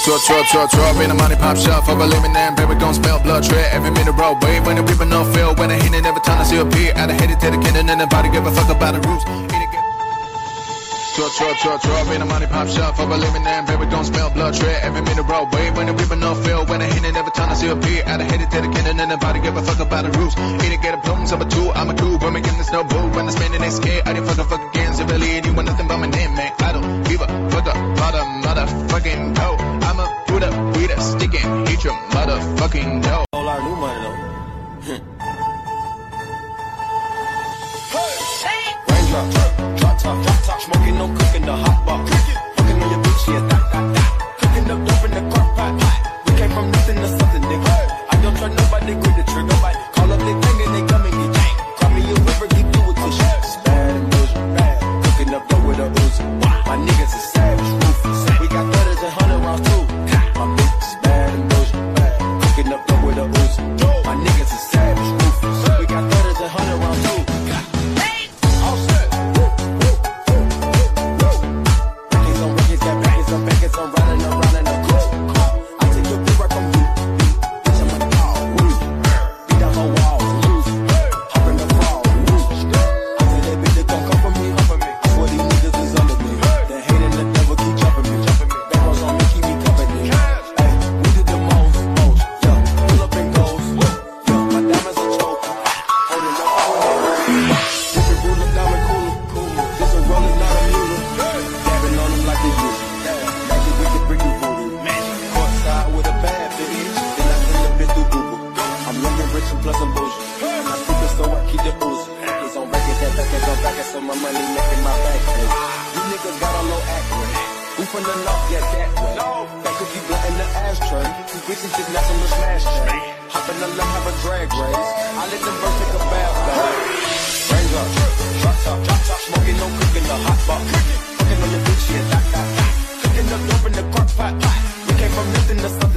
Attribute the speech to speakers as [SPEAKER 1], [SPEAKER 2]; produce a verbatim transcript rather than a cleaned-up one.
[SPEAKER 1] truck, truck, truck, truck. In the money pop shop for a living and baby gon' spell blood tread every minute road. Wave when the people no feel when I hit it every time I see a peer. Out of headed to the kitten and nobody give a fuck about the roots. Truck, truck, truck, truck. In the money pop shop for a living and baby gon' spell blood tread every minute road. Wave when the people no feel when I hit it every time I see a peer. Out of headed to the kitten and nobody give a fuck about the roots. Either get a plum, number two, I'm a cool. When we get this no boo, when I spend the next scared, I didn't fuck a fuck again. So really, anyone nothing but my name, man. I don't give a fuck about a motherfucking go. I'ma put up with a stick and hit your motherfucking dough.
[SPEAKER 2] All our new money though. Raindrop, drop top, drop top, smoking, no cooking, the hot bar. Fucking on your bitch, yeah, that, that, that. Cooking up dope in the crock pot. We came from nothing to something, nigga. I don't trust nobody, grip the trigger. Nobody call up their thing and they come and get janked. Call me a river, get through with this shit. Bad and bullshit, bad. Cooking up dope with a Uzi. My niggas is savage, ruthless. We got thudders and hundred rounds too. My bitch is bad and bullshit, bad. Cooking up dope with a Uzi. My niggas is savage, ruthless. We got thudders and hundred rounds too. All set. Records on records, got records on records. I'm riding around in a coupe. I take your bitch right from you. Bitch, I'm a dog. Woo. Beat down her walls. Loose. Hop in the fall. Woo. I tell that bitch to come come for me. I swear these niggas is under me. The hate and the devil keep jumping me. That goes on me, keep me company. Hey, we did the most, most. Yeah, pull up and goes. Yeah, my diamonds are choke. Holding up on it. Different ruler, diamond cooler. This a roller, not a mule. Dabbing on them like they use. Magic with the brick and voodoo. Courtside with a bad bitch. Then I send the bitch through Google. I'm looking rich and plus I'm bullshit. My stupid, so I keep the ooze. It's on record that back and go back and so my money making my back pay. You niggas got a low act rate. We from the north, yeah, that way. That cookie blunt in the ashtray. You bitches just not some smash tray. Hop in the limb, have a drag race. I let them birds take a bath bag. Raindrop, drop top, drop top, smoking, no cooking, the hot bar. Fucking on your bitch, yeah, that, that, that. Cooking up dope in the crock pot. We came from nothing to something.